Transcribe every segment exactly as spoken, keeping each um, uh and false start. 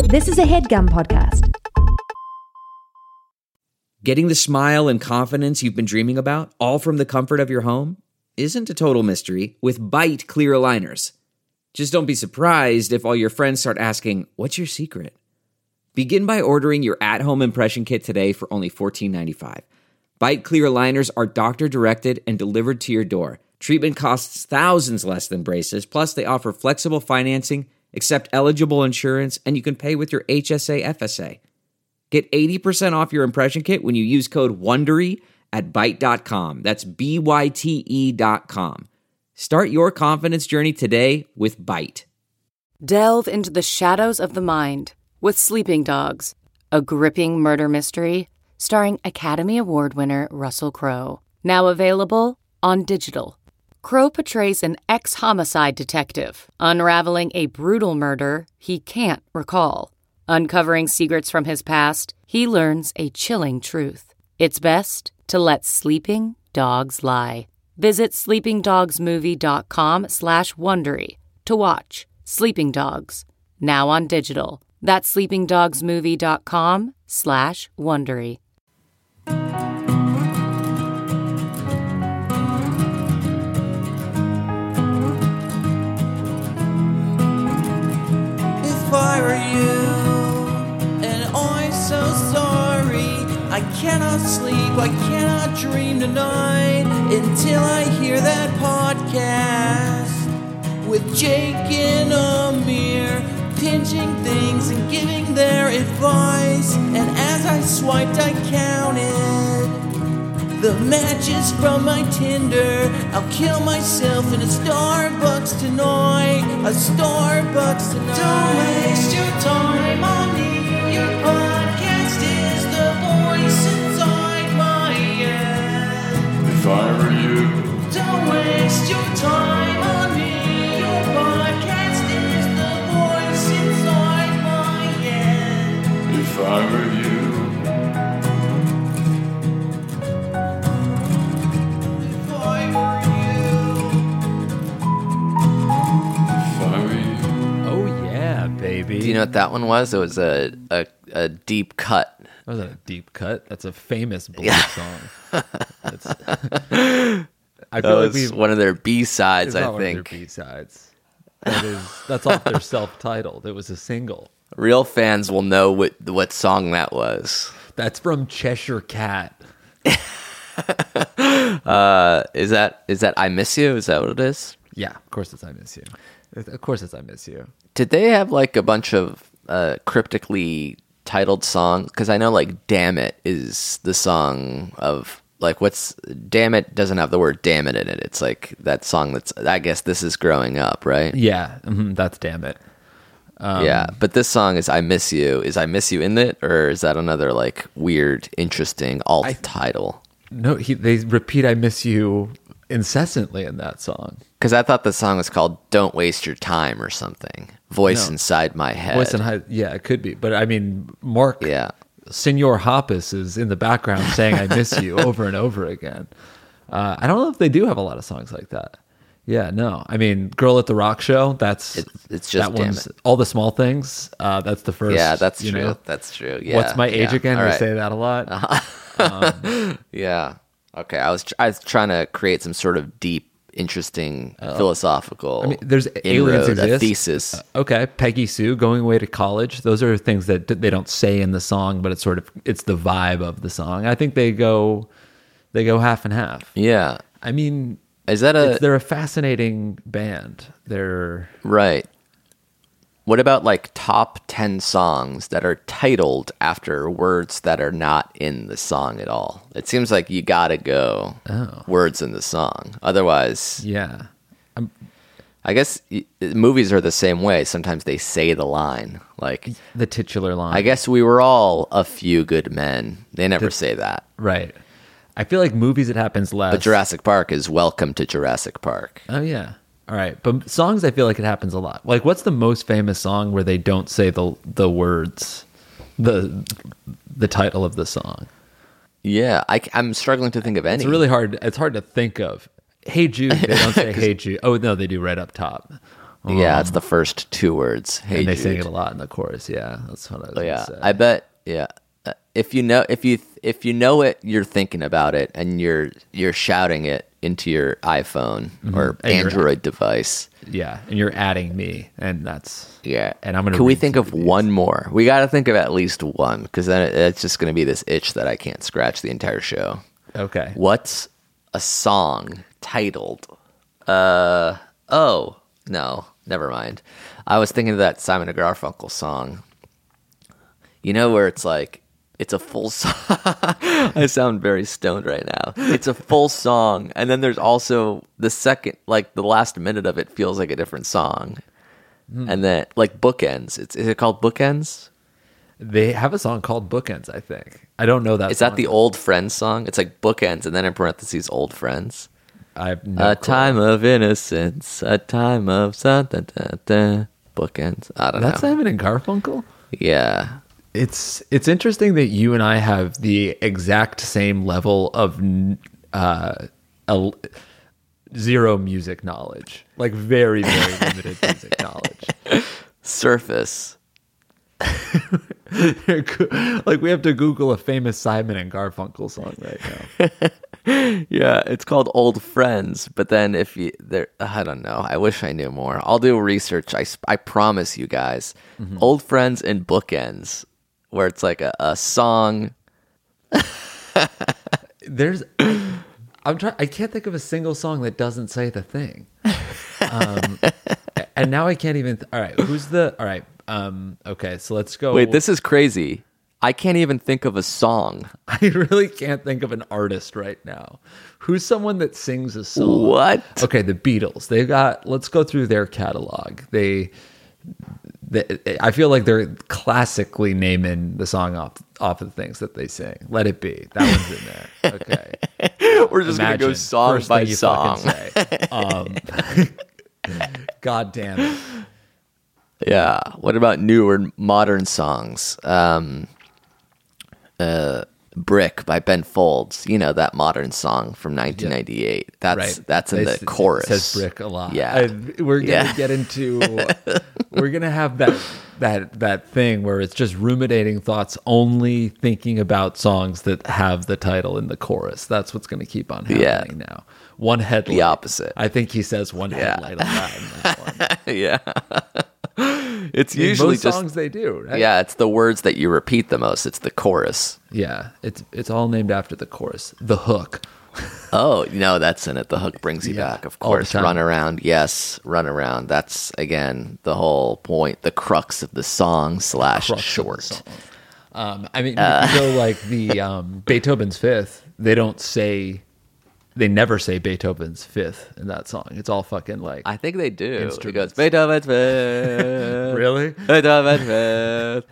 This is a HeadGum podcast. Getting the smile and confidence you've been dreaming about, all from the comfort of your home, isn't a total mystery with Byte clear aligners. Just don't be surprised if all your friends start asking, "What's your secret?" Begin by ordering your at-home impression kit today for only fourteen ninety-five. Byte clear aligners are doctor-directed and delivered to your door. Treatment costs thousands less than braces, plus they offer flexible financing, accept eligible insurance, and you can pay with your H S A F S A. Get eighty percent off your impression kit when you use code WONDERY at byte dot com. That's B Y T E dot com. Start your confidence journey today with Byte. Delve into the shadows of the mind with Sleeping Dogs, a gripping murder mystery starring Academy Award winner Russell Crowe. Now available on digital. Crowe portrays an ex-homicide detective unraveling a brutal murder he can't recall. Uncovering secrets from his past, he learns a chilling truth. It's best to let sleeping dogs lie. Visit sleepingdogsmovie.com slash Wondery to watch Sleeping Dogs, now on digital. That's sleepingdogsmovie.com slash Wondery. If I were you, and I'm so sorry, I cannot sleep, I cannot dream tonight until I hear that podcast with Jake and Amir, pinching things and giving their advice. And as I swiped, I counted the matches from my Tinder. I'll kill myself in a Starbucks tonight, a Starbucks tonight. Don't waste your time on me, your podcast is the voice inside my head. If I were you, Don't waste your time on me, your podcast is the voice inside my head. if I were you, If I were you. if I were you. Oh yeah, baby. Do you know what that one was? It was a a, a deep cut. That was a deep cut. That's a famous blues Yeah. song. That's, I That feel like was we've one of their B sides, it's I not one of think. their B-sides. That is, that's off their self-titled. It was a single. Real fans will know what what song that was. That's from Cheshire Cat. Uh, is that is that I Miss You? Is that what it is? Yeah, of course it's I Miss You. Of course it's I Miss You. Did they have like a bunch of uh, cryptically titled songs? Because I know like "Damn It" is the song of like what's "Damn It" doesn't have the word "damn it" in it. It's like that song that's I guess This Is Growing Up, right? Yeah, mhm, that's Damn It. Um, yeah, but this song is "I Miss You." Is "I Miss You" in it, or is that another like weird, interesting alt I- title? No, he, they repeat I Miss You incessantly in that song. Because I thought the song was called "Don't Waste Your Time" or something. Voice No. inside my head. Voice and high, yeah, it could be. But I mean, Mark, Yeah. Senor Hoppus is in the background saying "I miss you" over and over again. Uh, I don't know if they do have a lot of songs like that. Yeah, no. I mean, "Girl at the Rock Show." That's It's- it's just that Damn one's It. All the Small Things. Uh, that's the first. Yeah, that's you true. know. That's true. Yeah. What's my age yeah. again? All We right. say that a lot. Yeah. Okay. I was tr- I was trying to create some sort of deep, interesting, philosophical. I mean, there's aliens inroad, a exist. thesis. Okay, Peggy Sue, Going Away to College. Those are things that d- they don't say in the song, but it's sort of it's the vibe of the song. I think they go they go half and half. Yeah. I mean, Is that a it's, they're a fascinating band. They're right? What about like top ten songs that are titled after words that are not in the song at all? It seems like you gotta go words in the song. Otherwise, yeah. I guess y- movies are the same way. Sometimes they say the line. Like, The titular line. I guess we were all a few good men. They never say that. Right. I feel like movies it happens less. But Jurassic Park is Welcome to Jurassic Park. Oh yeah. All right. But songs I feel like it happens a lot. Like what's the most famous song where they don't say the the words the the title of the song? Yeah, I, am struggling to think of any. It's really hard. It's hard to think of. Hey Jude. They don't say Hey Jude. Oh no, they do right up top. Yeah, it's the first two words. Hey, and they Jude. sing it a lot in the chorus. Yeah, that's what I was Oh, gonna yeah, say. I bet. Yeah, Uh, if you know, if you if you know it, you're thinking about it, and you're you're shouting it into your iPhone or And you're- Android device. Yeah, and you're adding me, and that's Yeah, And I'm gonna. Can we read think through of these. one more? We got to think of at least one, because then it, it's just going to be this itch that I can't scratch the entire show. Okay. What's a song titled? Uh oh no, never mind. I was thinking of that Simon and Garfunkel song. You know where it's like it's a full song. I sound very stoned right now. It's a full song, and then there's also the second, like the last minute of it feels like a different song, Hmm. and then like bookends. It's is it called bookends? They have a song called Bookends, I think. I don't know that. Is that song. the old Friends song? It's like bookends, and then in parentheses, old friends. I have no A clue. time of innocence, a time of da, da, da, da, bookends. I don't That's know. Simon and Garfunkel. Yeah. It's it's interesting that you and I have the exact same level of n- uh, a, zero music knowledge, like very very limited music knowledge. Surface. Like we have to Google a famous Simon and Garfunkel song right now. Yeah, it's called Old Friends. But then if you, there, I don't know. I wish I knew more. I'll do research. I, s- I promise you guys. Mm-hmm. Old Friends and bookends, where it's like a, a song. There's, I'm trying. I can't think of a single song that doesn't say the thing. Um, and now I can't even. All right, who's the? All right. Um, okay, so let's go. Wait, this is crazy. I can't even think of a song. I really can't think of an artist right now. Who's someone that sings a song? What? Okay, the Beatles. They got. Let's go through their catalog. They, they I feel like they're classically naming the song off off of the things that they sing. Let It Be. That one's in there. Okay. We're just going to go Imagine. song First by thing you song. fucking say. Um, God damn it. Yeah. What about newer modern songs? Um, uh, Brick by Ben Folds. You know, that modern song from nineteen ninety-eight. That's Right. that's in It's- the chorus. It says Brick a lot. Yeah. I- we're gonna Yeah. get into. We're gonna have that that that thing where it's just ruminating thoughts, only thinking about songs that have the title in the chorus. That's what's gonna keep on Yeah. happening now. One headlight. The opposite. I think he says one Yeah. headlight a lot in that one. Yeah. It's In usually most just songs they do, right? yeah, it's the words that you repeat the most. It's the chorus. Yeah. It's it's all named after the chorus. The hook. Oh, no, that's in it. The hook brings you Yeah, back, of all the course. time. Run around, yes, run around. That's again the whole point, the crux of the song slash crux of the short. song. Um, I mean, Uh. if you go like the um, Beethoven's Fifth, they don't say, they never say Beethoven's Fifth in that song. It's all fucking like, I think they do. It goes Instruments. Beethoven's Fifth. really? Beethoven's Fifth.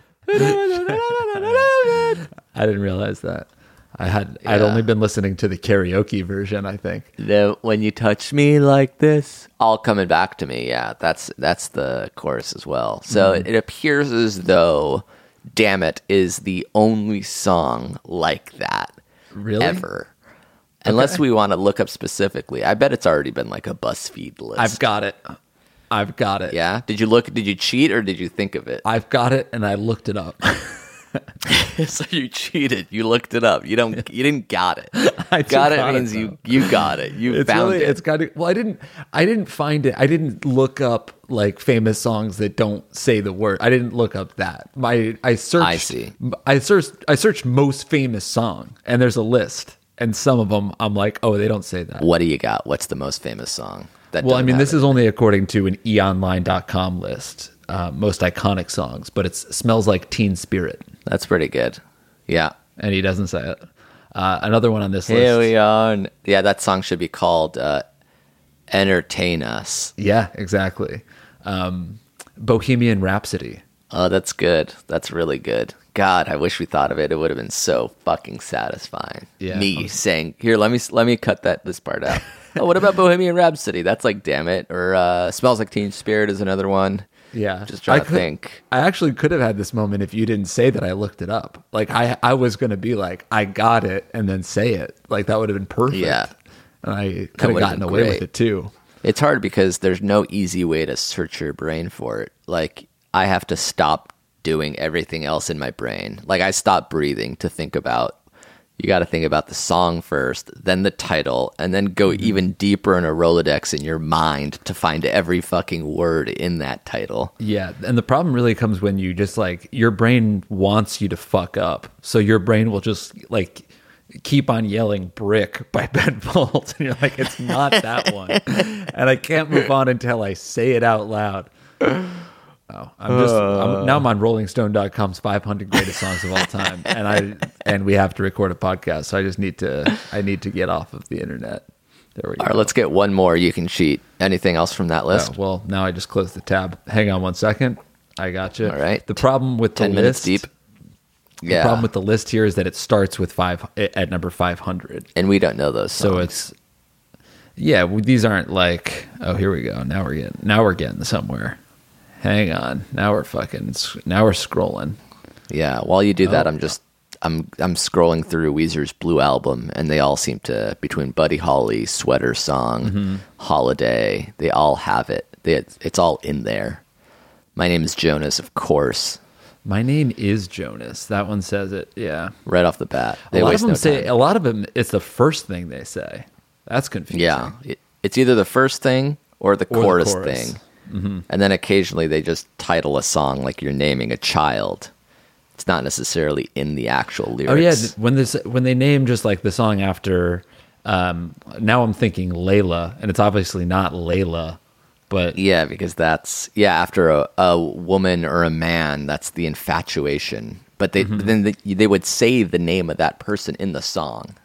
I didn't realize that. I had I'd Yeah. only been listening to the karaoke version, I think. The, when you touch me like this, all coming back to me. Yeah, that's that's the chorus as well. So Mm-hmm. it, it appears as though "Damn It" is the only song like that Really? ever. Unless we want to look up specifically, I bet it's already been like a BuzzFeed list. I've got it. I've got it. Yeah. Did you look? Did you cheat or did you think of it? I've got it, and I looked it up. So you cheated. You looked it up. You don't. You didn't got it. I got it got it, means you though. you got it. You It's found really, it. it's got to, well, I didn't, I didn't find it. I didn't look up like famous songs that don't say the word. I didn't look up that. My, I searched, I see. I searched, I searched most famous song, and there's a list, and some of them I'm like, oh, they don't say that. What do you got? What's the most famous song? That Well, I doesn't mean, have this it? is only according to an e online dot com list, uh, most iconic songs, but it smells like Teen Spirit, That's pretty good. Yeah. and he doesn't say it. Uh, another one on this Here list. we are. Yeah, that song should be called uh, "Entertain Us." Yeah, exactly. Um, Bohemian Rhapsody. Oh, that's good. That's really good. God, I wish we thought of it. It would have been so fucking satisfying. Yeah. Me saying, "Here, let me let me cut that this part out." Oh, what about Bohemian Rhapsody? That's like, damn it. Or uh, "Smells Like Teen Spirit" is another one. Yeah. Just trying I to could- think. I actually could have had this moment if you didn't say that I looked it up. Like I, I was going to be like, I got it and then say it. Like that would have been perfect. Yeah. And I could have would've gotten been away great. with it too. It's hard because there's no easy way to search your brain for it. Like, I have to stop doing everything else in my brain. Like, I stop breathing to think about, you got to think about the song first, then the title, and then go mm-hmm. even deeper in a Rolodex in your mind to find every fucking word in that title. Yeah, and the problem really comes when you just, like, your brain wants you to fuck up. So your brain will just, like, keep on yelling "Brick" by Ben Folds, and you're like, it's not that one. And I can't move on until I say it out loud. Oh, I'm just I'm, now I'm on Rolling Stone dot com's five hundred greatest songs of all time, and I and we have to record a podcast, so I just need to I need to get off of the internet. There we go. All right, let's get one more. You can cheat. Anything else from that list? Oh, well, now I just closed the tab. Hang on one second. I got you. All right. The problem with the ten minutes list, deep. The Yeah. problem with the list here is that it starts with five at number five hundred, and we don't know those songs. so it's yeah. well, These aren't like oh here we go. Now we're getting now we're getting somewhere. Hang on. Now we're fucking. Now we're scrolling. Yeah. While you do that, Oh. I'm just I'm I'm scrolling through Weezer's Blue Album, and they all seem to, between Buddy Holly, Sweater Song, Mm-hmm. Holiday, they all have it. They, it's all in there. My Name is Jonas, of course. My Name is Jonas. That one says it. Yeah. Right off the bat, they a lot of waste them no say. time. A lot of them. It's the first thing they say. That's confusing. Yeah, it, it's either the first thing or the Or the chorus, chorus. thing, mm-hmm. and then occasionally they just title a song like you're naming a child. It's not necessarily in the actual lyrics. Oh yeah. th- When this when they name just like the song after. Um, now I'm thinking Layla, and it's obviously not Layla, but Yeah, because that's yeah after a, a woman or a man, that's the infatuation. But they Mm-hmm. but then they, they would say the name of that person in the song.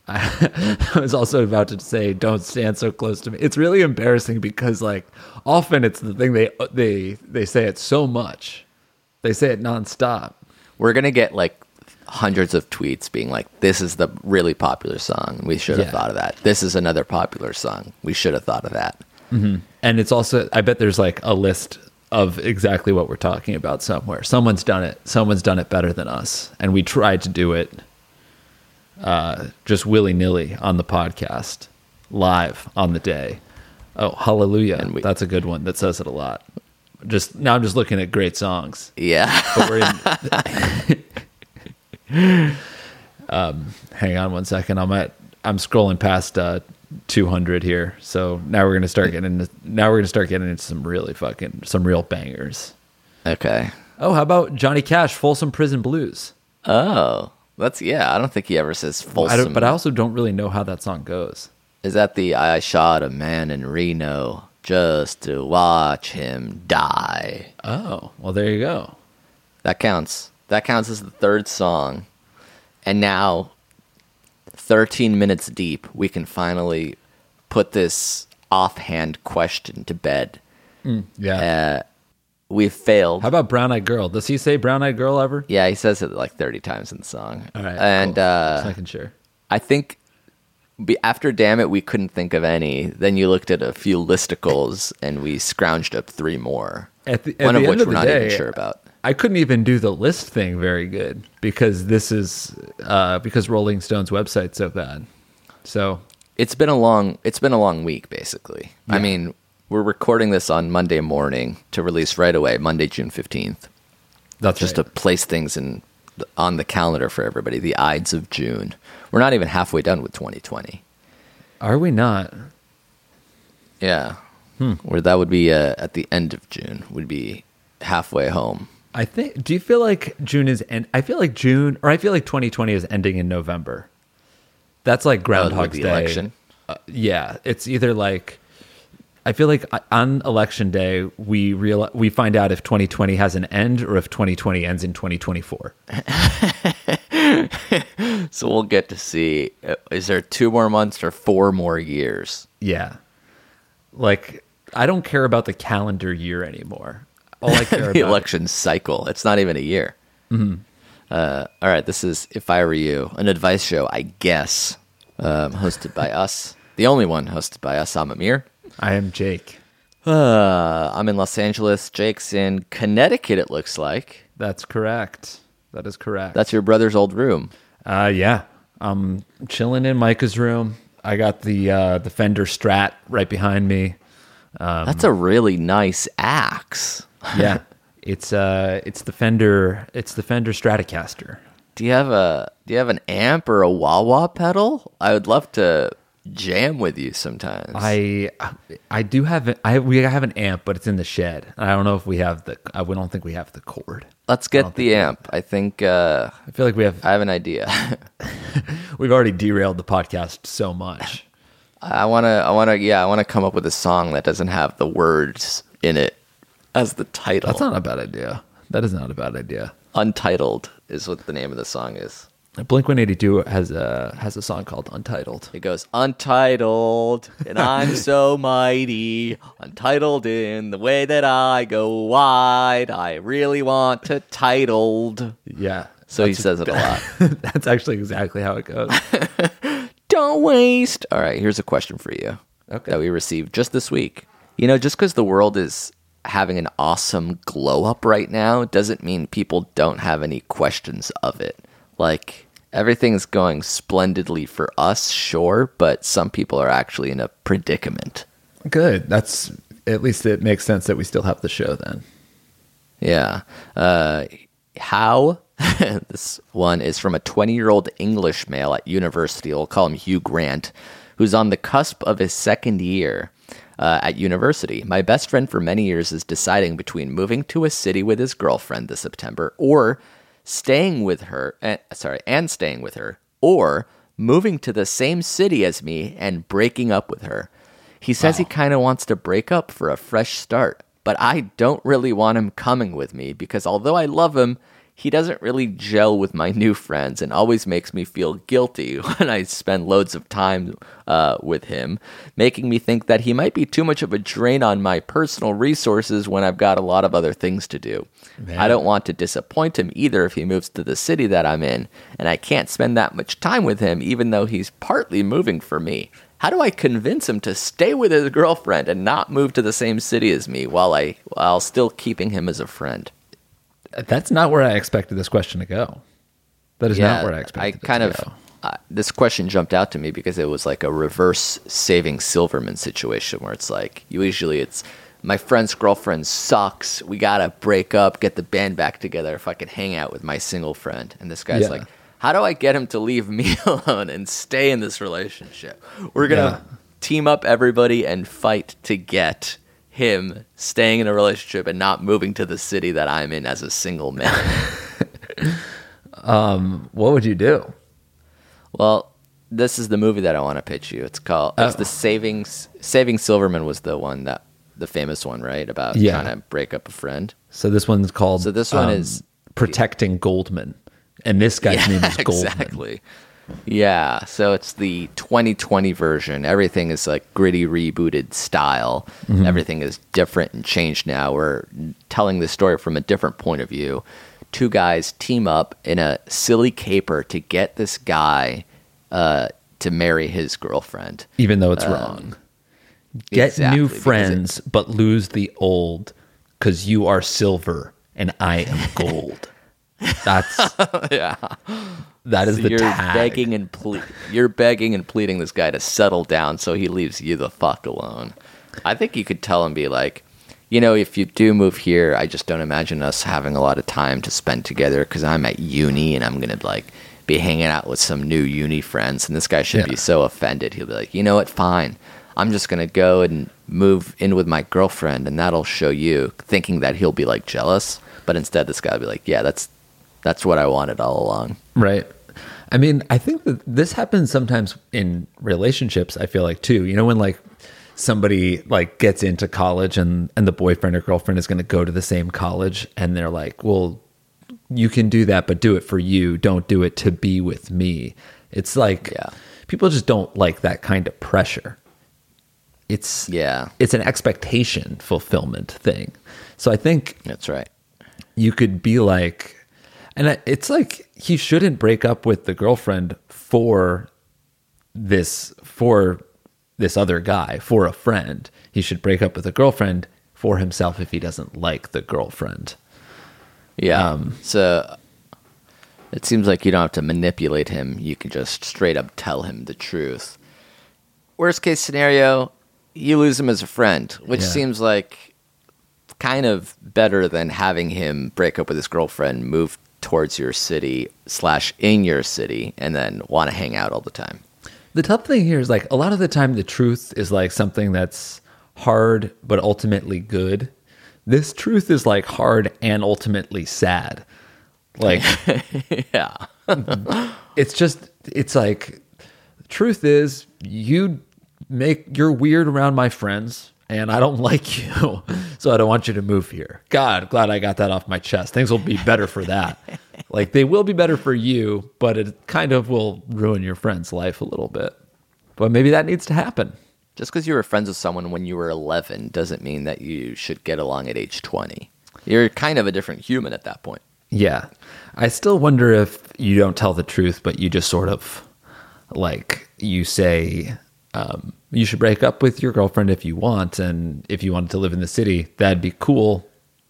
I was also about to say, "Don't stand so close to me." It's really embarrassing because, like, often it's the thing they they they say it so much, they say it nonstop. We're gonna get like hundreds of tweets being like, "This is the really popular song. We should have Yeah. thought of that. This is another popular song. We should have thought of that." And it's also, I bet there's like a list of exactly what we're talking about somewhere. Someone's done it. Someone's done it better than us, and we tried to do it uh, just willy nilly on the podcast, live on the day. Oh, Hallelujah! And we- That's a good one. That says it a lot. Just now, I'm just looking at great songs. Yeah. But we're in, um, hang on one second. I'm at. I'm scrolling past uh, two hundred here. So now we're gonna start getting into. Now we're gonna start getting into some really fucking some real bangers. Okay. Oh, how about Johnny Cash, Folsom Prison Blues? Oh, that's yeah. I don't think he ever says I Folsom. don't, but I also don't really know how that song goes. Is that the I shot a man in Reno just to watch him die? Oh, well, there you go. That counts. That counts as the third song. And now, thirteen minutes deep, we can finally put this offhand question to bed. Yeah. Uh, we've failed. How about Brown Eyed Girl? Does he say Brown Eyed Girl ever? Yeah, he says it like thirty times in the song. All right. And cool. uh, Just making sure. I think be, after Damn It, we couldn't think of any. Then you looked at a few listicles, and we scrounged up three more. At the, at One the of end which of we're the not day, even sure about. I couldn't even do the list thing very good because this is uh, because Rolling Stone's website's so bad. So It's been a long. It's been a long week, basically. I Yeah. mean, we're recording this on Monday morning to release right away, Monday, June fifteenth. that's Just right. to place things in on the calendar for everybody. The Ides of June. We're not even halfway done with twenty twenty. Are we not? Yeah, Hmm. where that would be uh, at the end of June. Would be halfway home. I think. Do you feel like June is end? I feel like June, or I feel like twenty twenty is ending in November. That's like with Groundhog's the Day. election? Uh, yeah, it's either like. I feel like on election day we real we find out if twenty twenty has an end or if twenty twenty ends in twenty twenty-four. So we'll get to see. uh, Is there two more months or four more years? Yeah. Like, I don't care about the calendar year anymore. All I care The about election cycle. It's not even a year. Mm-hmm. Uh, all right, this is If I Were You, an advice show, I guess, um, hosted by us. The only one hosted by us. I'm Amir. I am Jake. Uh, I'm in Los Angeles. Jake's in Connecticut, it looks like. That's correct. That is correct. That's your brother's old room. uh yeah. I'm chilling in Micah's room. I got the uh the Fender Strat right behind me. That's a really nice axe. Yeah, it's uh, it's the Fender, it's the Fender Stratocaster. Do you have a do you have an amp or a wah wah pedal? I would love to jam with you sometimes. I I do have it. I we have an amp, but it's in the shed. I don't know if we have the. I don't think we have the cord. Let's get the amp. I think. Uh, I feel like we have. I have an idea. We've already derailed the podcast so much. I wanna. I wanna. Yeah, I wanna come up with a song that doesn't have the words in it as the title. That's not a bad idea. That is not a bad idea. Untitled is what the name of the song is. Blink one eighty-two has a has a song called Untitled. It goes, untitled, and I'm so mighty, untitled in the way that I go wide. I really want to titled. Yeah. So he says it a lot. That's actually exactly how it goes. Don't waste. All right, here's a question for you Okay. that we received just this week. You know, just because the world is having an awesome glow up right now doesn't mean people don't have any questions of it. Like, everything's going splendidly for us, sure, but some people are actually in a predicament. Good. That's at least it makes sense that we still have the show then. Yeah. Uh, how? This one is from a twenty-year-old English male at university. We'll call him Hugh Grant, who's on the cusp of his second year uh, at university. My best friend for many years is deciding between moving to a city with his girlfriend this September or staying with her, uh, sorry, and staying with her, or moving to the same city as me and breaking up with her. He says Wow. he kind of wants to break up for a fresh start, but I don't really want him coming with me because although I love him, he doesn't really gel with my new friends and always makes me feel guilty when I spend loads of time uh, with him, making me think that he might be too much of a drain on my personal resources when I've got a lot of other things to do. Man. I don't want to disappoint him either if he moves to the city that I'm in, and I can't spend that much time with him even though he's partly moving for me. How do I convince him to stay with his girlfriend and not move to the same city as me while I while still keeping him as a friend? That's not where I expected this question to go. That is not where I expected I it kind to of go. uh, this question jumped out to me because it was like a reverse Saving Silverman situation where it's like usually it's my friend's girlfriend sucks. We gotta break up, get the band back together if I can hang out with my single friend. And this guy's Yeah. like, how do I get him to leave me alone and stay in this relationship? We're gonna Yeah. team up everybody and fight to get him staying in a relationship and not moving to the city that I'm in as a single man. What would you do? Well, this is the movie that I want to pitch you. It's called it's Oh. the Saving Saving Silverman was the one that the famous one, right? About Yeah. trying to break up a friend. So this one's called. So this one um, is- Protecting Goldman, and this guy's name is Goldman. Exactly. Yeah, so it's the twenty twenty version. Everything is like gritty rebooted style. Mm-hmm. Everything is different and changed now. We're telling the story from a different point of view. Two guys team up in a silly caper to get this guy uh, to marry his girlfriend. Even though it's wrong. Get exactly, new because it- friends, but lose the old, because you are silver and I am gold. That's Yeah. that is So the you're tag. begging and ple- you're begging and pleading this guy to settle down so he leaves you the fuck alone. I think you could tell him, be like, you know, if you do move here, I just don't imagine us having a lot of time to spend together because I'm at uni and I'm gonna like be hanging out with some new uni friends, and this guy should Yeah. be so offended. He'll be like, you know what, fine. I'm just gonna go and move in with my girlfriend, and that'll show you. Thinking that he'll be like jealous, but instead this guy will be like, yeah, that's that's what I wanted all along. Right. I mean, I think that this happens sometimes in relationships, I feel like too. You know, when like somebody like gets into college and, and the boyfriend or girlfriend is going to go to the same college and they're like, well, you can do that, but do it for you. Don't do it to be with me. It's like, Yeah. people just don't like that kind of pressure. It's, Yeah, it's an expectation fulfillment thing. So I think that's right. you could be like, and I- it's like he shouldn't break up with the girlfriend for this for this other guy, for a friend. He should break up with the girlfriend for himself if he doesn't like the girlfriend. Yeah. Um, so it seems like you don't have to manipulate him. You can just straight up tell him the truth. Worst case scenario, you lose him as a friend, which Yeah. seems like kind of better than having him break up with his girlfriend, move towards your city slash in your city, and then want to hang out all the time. The tough thing here is like a lot of the time the truth is like something that's hard but ultimately good. This truth is like hard and ultimately sad. Like Yeah. it's just it's like truth is you make you're weird around my friends and I don't like you, so I don't want you to move here. God, glad I got that off my chest. Things will be better for that. Like they will be better for you, but it kind of will ruin your friend's life a little bit. But maybe that needs to happen. Just because you were friends with someone when you were eleven doesn't mean that you should get along at age twenty. You're kind of a different human at that point. Yeah. I still wonder if you don't tell the truth, but you just sort of like you say, um, you should break up with your girlfriend if you want. And if you wanted to live in the city, that'd be cool.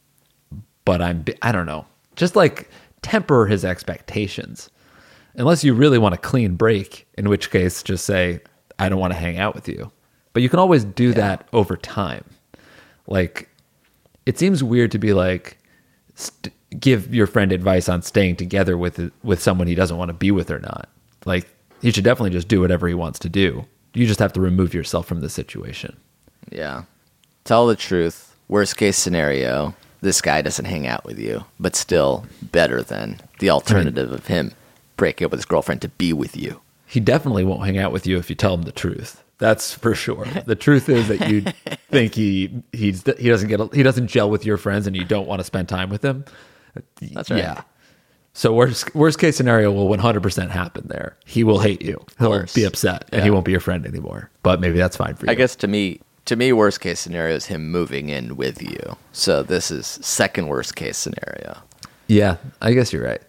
But I'm, I don't know, just like temper his expectations. Unless you really want a clean break, in which case just say, I don't want to hang out with you. But you can always do that over time. Like, it seems weird to be like, st- give your friend advice on staying together with with someone he doesn't want to be with or not. Like, he should definitely just do whatever he wants to do. You just have to remove yourself from the situation. Yeah. Tell the truth. Worst case scenario, this guy doesn't hang out with you, but still better than the alternative of him breaking up with his girlfriend to be with you. He definitely won't hang out with you if you tell him the truth. That's for sure. The truth is that you think he he's he doesn't get he doesn't gel with your friends and you don't want to spend time with him. That's right. Yeah. So worst worst case scenario will one hundred percent happen there. He will hate you. He'll course. be upset and Yeah. he won't be your friend anymore. But maybe that's fine for you. I guess to me, to me, worst case scenario is him moving in with you. So this is second worst case scenario. Yeah, I guess you're right.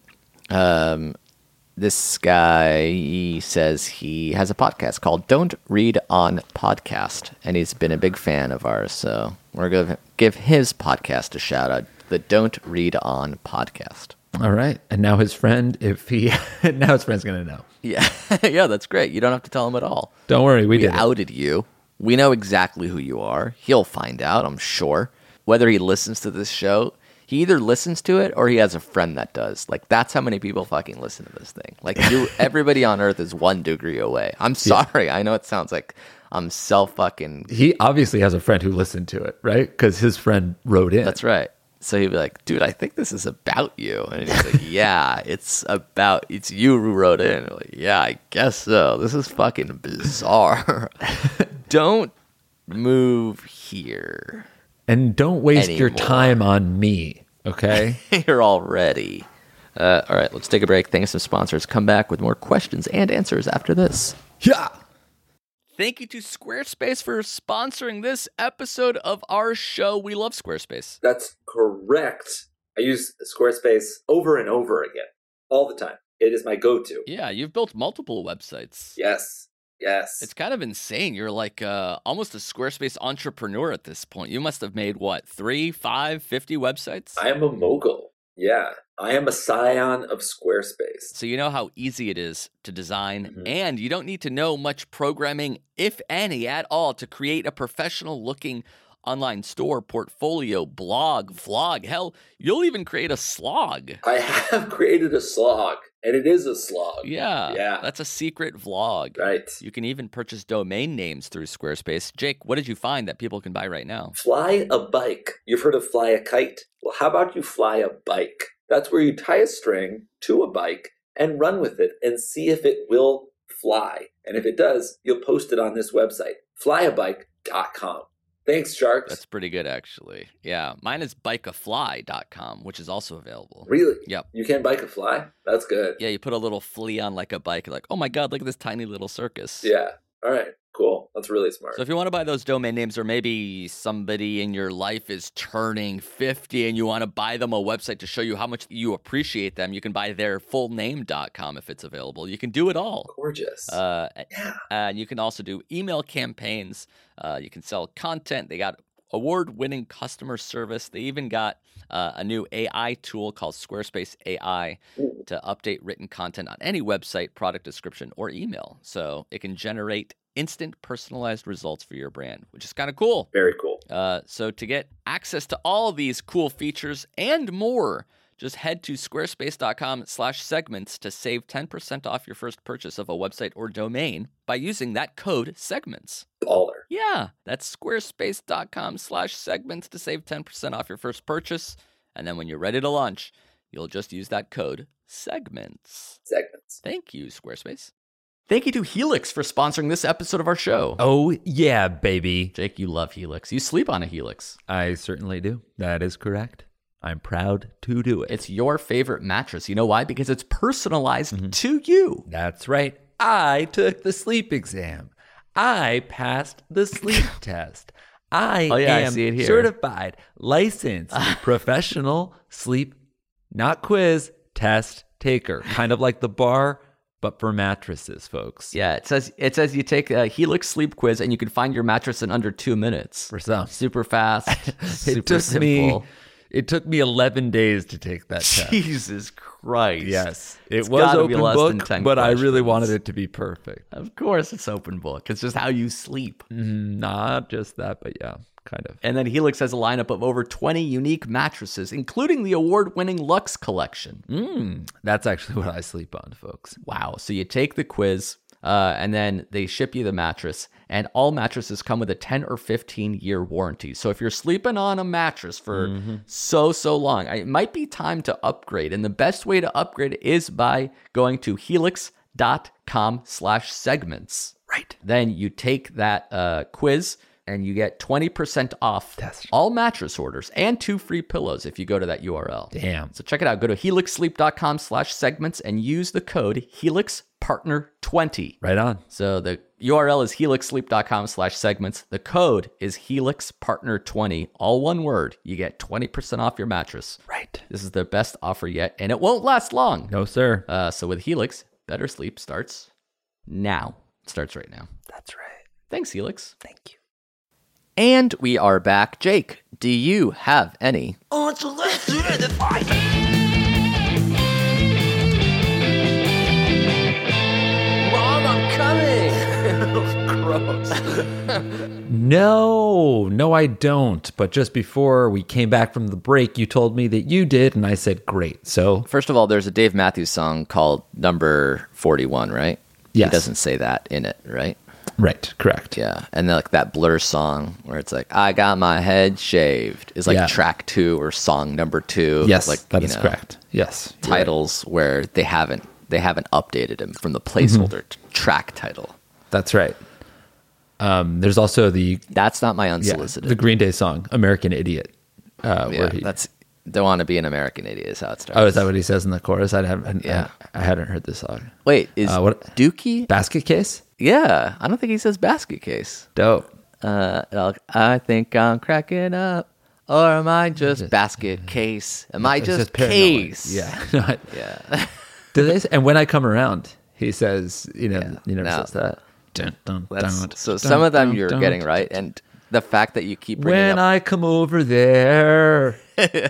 Um, this guy he says he has a podcast called Don't Read On Podcast, and he's been a big fan of ours. So we're going to give his podcast a shout out, the Don't Read On Podcast. All right. And now his friend, if he now his friend's gonna know. Yeah, yeah, that's great. You don't have to tell him at all. Don't worry, we, We did it. outed you. We know exactly who you are. He'll find out, I'm sure. Whether he listens to this show, he either listens to it or he has a friend that does. Like, that's how many people fucking listen to this thing. Like, you, everybody on Earth is one degree away. I'm sorry. I know it sounds like I'm self fucking. He obviously has a friend who listened to it, right? Because his friend wrote in. That's right. So he'd be like, dude, I think this is about you. And he's like, yeah, it's about, it's you who wrote in. I'm like, yeah, I guess so. This is fucking bizarre. Don't move here. And don't waste your Anymore. time on me, okay? Here already. Uh, all right, let's take a break. Thanks to sponsors. Come back with more questions and answers after this. Yeah. Thank you to Squarespace for sponsoring this episode of our show. We love Squarespace. That's correct. I use Squarespace over and over again, all the time. It is my go-to. Yeah, you've built multiple websites. Yes, yes. It's kind of insane. You're like uh, almost a Squarespace entrepreneur at this point. You must have made, what, three, five, fifty websites? I am a mogul. Yeah, I am a scion of Squarespace. So you know how easy it is to design, Mhm. and you don't need to know much programming, if any, at all, to create a professional-looking online store, portfolio, blog, vlog. Hell, you'll even create a slog. I have created a slog, and it is a slog. Yeah, Yeah. that's a secret vlog. Right. You can even purchase domain names through Squarespace. Jake, what did you find that people can buy right now? Fly a bike. You've heard of fly a kite? Well, how about you fly a bike? That's where you tie a string to a bike and run with it and see if it will fly. And if it does, you'll post it on this website, fly a bike dot com. Thanks, Sharks. That's pretty good, actually. Yeah, mine is bike a fly dot com, which is also available. Really? Yep. You can bike a fly? That's good. Yeah, you put a little flea on like a bike. You're like, oh my God, look at this tiny little circus. Yeah. All right. Cool. That's really smart. So if you want to buy those domain names, or maybe somebody in your life is turning fifty and you want to buy them a website to show you how much you appreciate them, you can buy their full name dot com if it's available. You can do it all. Gorgeous. Uh, yeah. and you can also do email campaigns. Uh, you can sell content. They got award-winning customer service. They even got uh, a new A I tool called Squarespace A I to update written content on any website, product description, or email. So it can generate instant personalized results for your brand, which is kind of cool. Very cool. Uh, so to get access to all of these cool features and more, just head to squarespace.com slash segments to save ten percent off your first purchase of a website or domain by using that code segments. Baller. Yeah, that's squarespace.com slash segments to save ten percent off your first purchase. And then when you're ready to launch, you'll just use that code segments. Segments. Thank you, Squarespace. Thank you to Helix for sponsoring this episode of our show. Oh, yeah, baby. Jake, you love Helix. You sleep on a Helix. I certainly do. That is correct. I'm proud to do it. It's your favorite mattress. You know why? Because it's personalized Mm-hmm. to you. That's right. I took the sleep exam. I passed the sleep test. I Oh, yeah, I am see it here. certified, licensed, professional sleep, not quiz, test taker. Kind of like the bar, but for mattresses, folks. Yeah, it says it says you take a Helix sleep quiz and you can find your mattress in under two minutes. For some. Super fast, super It took simple. me it took me eleven days to take that test. Jesus Christ. Yes. It It's was gotta be open less than book, ten but I really questions. wanted it to be perfect. Of course it's open book. It's just how you sleep. Not just that, but yeah, kind of. And then Helix has a lineup of over twenty unique mattresses, including the award-winning Lux collection. Mm, that's actually what I sleep on, folks. Wow. So you take the quiz, uh, and then they ship you the mattress, and all mattresses come with a ten or fifteen year warranty. So if you're sleeping on a mattress for Mm-hmm. so, so long, it might be time to upgrade. And the best way to upgrade is by going to helix.com slash segments. Right. Then you take that uh, quiz and you get twenty percent off Test. all mattress orders and two free pillows if you go to that U R L. Damn. So check it out. Go to helixsleep.com slash segments and use the code HelixPartner twenty. Right on. So the U R L is helixsleep.com slash segments. The code is HelixPartner twenty. All one word. You get twenty percent off your mattress. Right. This is the best offer yet, and it won't last long. No, sir. Uh, so with Helix, better sleep starts now. It starts right now. That's right. Thanks, Helix. Thank you. And we are back. Jake, do you have any? Oh, so let's do the fight. Mom, I'm coming. Gross. No, no, I don't. But just before we came back from the break, you told me that you did, and I said, great. So, First of all, there's a Dave Matthews song called Number forty-one, right? Yes. He doesn't say that in it, right? right, correct. Yeah. And then like that Blur song where it's like, I got my head shaved is like Yeah. track two or song number two. Yes, like, that you is know, correct. Yes. you're right. Titles where they haven't they haven't updated him from the placeholder Mm-hmm. to track title. That's right. Um, there's also the That's not my yeah, unsolicited. the Green Day song, American Idiot. Uh, yeah, where he, that's don't want to be an American idiot is how it starts. oh, is that what he says in the chorus? I haven't, Yeah. I, I hadn't heard this song. Wait, is Uh, what- Dookie? Basket Case? Yeah, I don't think he says basket case. Dope. Uh, like, I think I'm cracking up, or am I just basket case? Am I It's just, paranoid. case? Yeah. No, I- yeah. Do they say- and when I come around, he says, you know, Yeah. he never No. says that. Dun, dun, That's, dun, so dun, some of them dun, you're dun, getting dun. right, and the fact that you keep bringing When up, I come over there.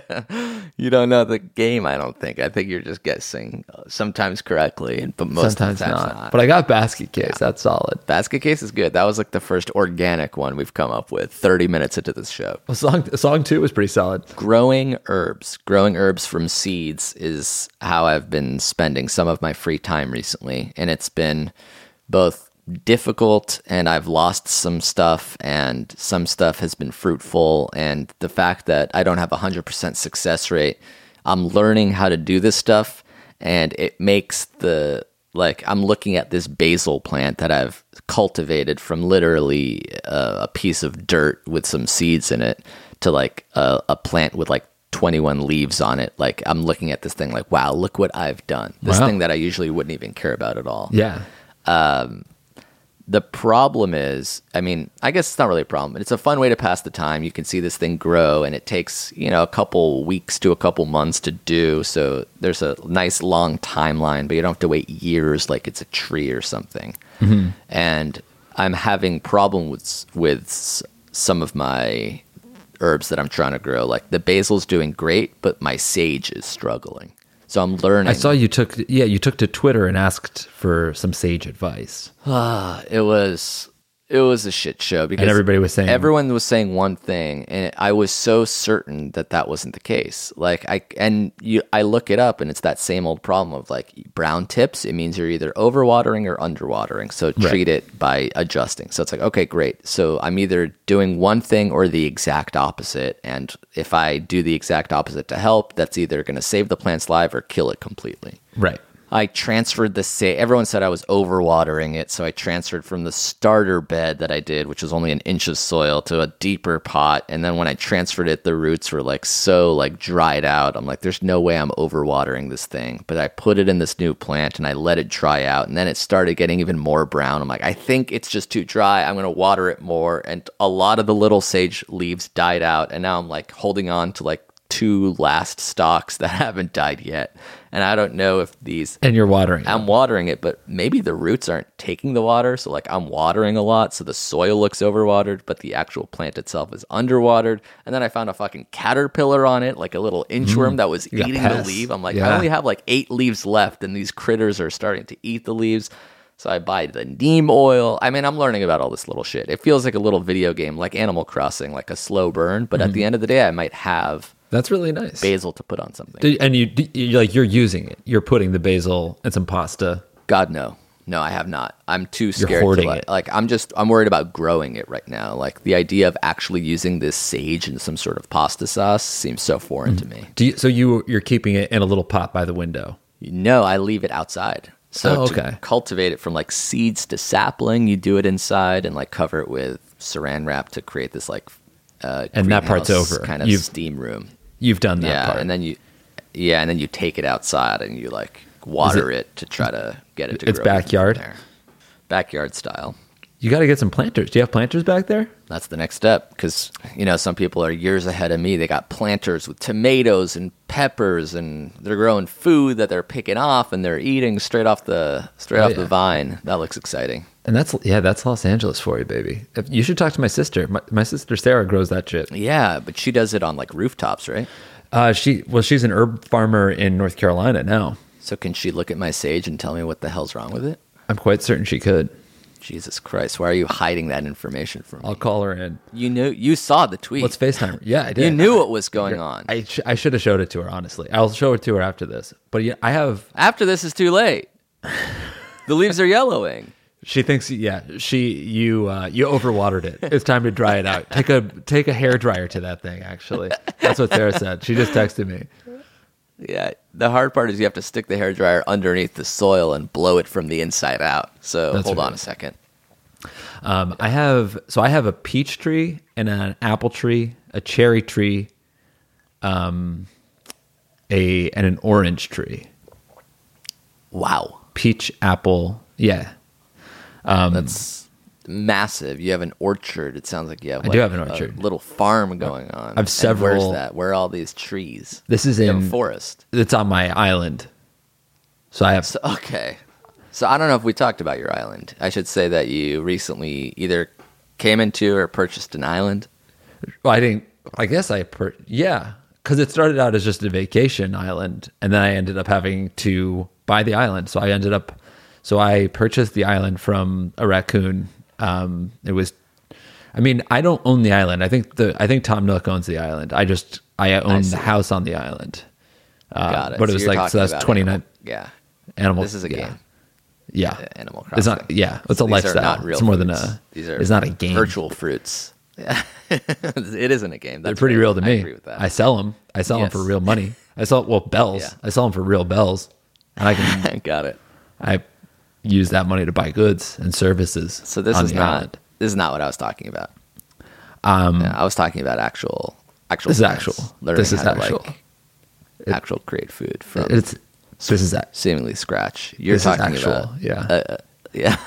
you don't know the game. I don't think. I think you're just guessing uh, sometimes correctly, and but most Sometimes of the times not. not. But I got Basket Case. That's solid. Basket case is good. That was like the first organic one we've come up with. Thirty minutes into this show. Well, song, song two was pretty solid. Growing herbs. Growing herbs from seeds is how I've been spending some of my free time recently. And it's been both difficult and I've lost some stuff and some stuff has been fruitful. And the fact that I don't have a one hundred percent success rate, I'm learning how to do this stuff. And it makes the, like, I'm looking at this basil plant that I've cultivated from literally uh, a piece of dirt with some seeds in it to like a, a plant with like twenty-one leaves on it. Like I'm looking at this thing like, wow, look what I've done. This Wow. thing that I usually wouldn't even care about at all. Yeah. The problem is, I mean, I guess it's not really a problem, but it's a fun way to pass the time. You can see this thing grow and it takes, you know, a couple weeks to a couple months to do. So there's a nice long timeline, but you don't have to wait years like it's a tree or something. Mm-hmm. And I'm having problems with, with s- some of my herbs that I'm trying to grow. Like the basil's doing great, but my sage is struggling. So I'm learning. I saw you took, yeah, you took to Twitter and asked for some sage advice. It was It was a shit show because And everybody was saying- everyone was saying one thing, and I was so certain that that wasn't the case. Like I and you, I look it up, and it's that same old problem of like brown tips. It means you're either overwatering or underwatering. So treat it by adjusting. So it's like, okay, great. So I'm either doing one thing or the exact opposite, and if I do the exact opposite to help, that's either going to save the plant's life or kill it completely. Right. I transferred the sa- everyone said I was overwatering it, so I transferred from the starter bed that I did, which was only an inch of soil, to a deeper pot. And then when I transferred it, the roots were like so like dried out. I'm like, there's no way I'm overwatering this thing. But I put it in this new plant and I let it dry out, and then it started getting even more brown. I'm like, I think it's just too dry. I'm gonna water it more. And a lot of the little sage leaves died out, and now I'm like holding on to like two last stalks that haven't died yet. And I don't know if these And you're watering it. I'm watering it, but maybe the roots aren't taking the water. So like I'm watering a lot, so the soil looks overwatered, but the actual plant itself is underwatered. And then I found a fucking caterpillar on it, like a little inchworm that was You got eating the pests. leaf. I'm like, Yeah. I only have like eight leaves left, and these critters are starting to eat the leaves. So I buy the neem oil. I mean, I'm learning about all this little shit. It feels like a little video game, like Animal Crossing, like a slow burn. But at the end of the day, I might have That's really nice. basil to put on something. Do- And you, you like you're using it. You're putting the basil and some pasta. God, no. No, I have not. I'm too scared to hoarding let, it. like I'm just I'm worried about growing it right now. Like the idea of actually using this sage in some sort of pasta sauce seems so foreign to me. Do you, so you you're keeping it in a little pot by the window. No, I leave it outside. So Oh, okay. to cultivate it from like seeds to sapling, you do it inside and like cover it with saran wrap to create this like uh And that part's greenhouse over. kind of You've- steam room. You've done that Yeah, part. and then you yeah, and then you take it outside and you like water it- it, to try to get it to It's grow even backyard? from there. Backyard style. you got to get some planters. Do you have planters back there? That's the next step because, you know, some people are years ahead of me. They got planters with tomatoes and peppers, and they're growing food that they're picking off and they're eating straight off the straight Oh, off yeah. the vine. That looks exciting. And that's yeah, that's Los Angeles for you, baby. If, you should talk to my sister. My, my sister Sarah grows that shit. Yeah, but she does it on like rooftops, right? Uh, she well, she's an herb farmer in North Carolina now. So can she look at my sage and tell me what the hell's wrong with it? I'm quite certain she could. Jesus Christ, why are you hiding that information from me? I'll call her in. You knew you saw the tweet. Let's FaceTime her. Yeah, I did. You knew what was going on. I sh- I should have showed it to her. Honestly, I'll show it to her after this. But yeah, I have. After this is too late. The leaves are yellowing. She thinks yeah. She you uh, you overwatered it. It's time to dry it out. Take a take a hair dryer to that thing. Actually, that's what Sarah said. She just texted me. Yeah, the hard part is you have to stick the hairdryer underneath the soil and blow it from the inside out. So That's hold right. on a second. Um, I have so I have a peach tree and an apple tree, a cherry tree, um, a and an orange tree. Wow, Peach, apple, yeah. Um, that's massive. You have an orchard. It sounds like you have. I like do have an a orchard. little farm going on. I have And several- where's that? Where are all these trees? This is You have a in forest. It's on my island, so I have. So, okay. So I don't know if we talked about your island. I should say that you recently either came into or purchased an island. Well, I didn't. I guess I per yeah, because it started out as just a vacation island, and then I ended up having to buy the island. So I ended up. So I purchased the island from a raccoon. Um, it was. I mean, I don't own the island. I think the I think Tom Nook owns the island. I just I own see. the house on the island. Uh, Got it. But it So was you're like so talking that's about twenty nine Animal- Yeah. animal. This is a yeah. game. Yeah, Animal It's not. Crossing. Yeah, it's a These are lifestyle. not real it's more than fruits. a. These are It's not a game. Virtual fruits. Yeah. It isn't a game. They're That's pretty right. real to I me. agree with that. I sell them. I sell them Yes. for real money. I sell well bells. Yeah. I sell them for real bells, and I can Got it. I use that money to buy goods and services. So this on is the not island. this is not what I was talking about. Um, Yeah, I was talking about actual actual. This is plants. actual. Learning This is how to, actual. Like, actual create food from it's this is that. seemingly scratch. You're This is talking actual, about yeah. uh, uh, yeah.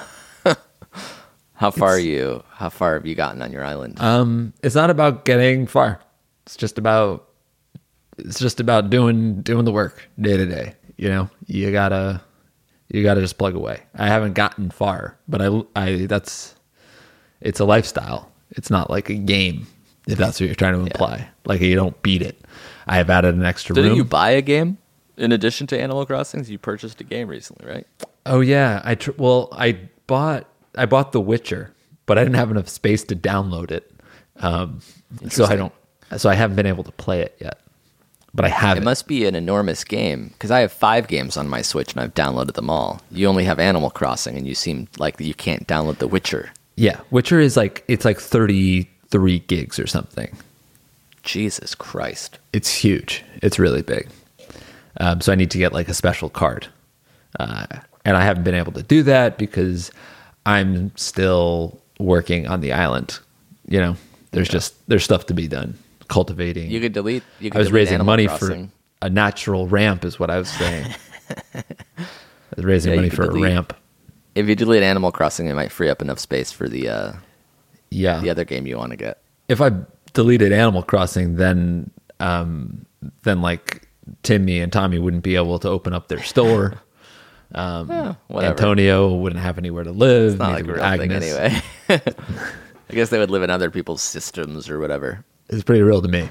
How far are you? How far have you gotten on your island? Um, it's not about getting far. It's just about it's just about doing doing the work day to day. You know, you gotta you gotta just plug away. I haven't gotten far, but I I that's it's a lifestyle. It's not like a game. If that's what you're trying to imply, like you don't beat it. I have added an extra Didn't room. you buy a game in addition to Animal Crossings? You purchased a game recently, right? Oh yeah, I tr- well I bought I bought The Witcher, but I didn't have enough space to download it. Um, so I don't. So I haven't been able to play it yet. But I have It it. must be an enormous game because I have five games on my Switch and I've downloaded them all. You only have Animal Crossing, and you seem like you can't download The Witcher. Yeah, Witcher is like it's like thirty-three gigs or something. Jesus Christ. It's huge. It's really big. Um, so I need to get like a special card. Uh, and I haven't been able to do that because I'm still working on the island. You know, there's yeah. just, there's stuff to be done. Cultivating. You could delete, you could I was delete raising Animal money Crossing. for a natural ramp is what I was saying. I was raising Yeah, money you could for delete- a ramp. If you delete Animal Crossing, it might free up enough space for the uh, Yeah. the other game you want to get. If I deleted Animal Crossing, then, um, then like Timmy and Tommy wouldn't be able to open up their store. Um, Eh, whatever. Antonio wouldn't have anywhere to live. It's not like a neither real would thing Agnes. anyway. I guess they would live in other people's systems or whatever. It's pretty real to me.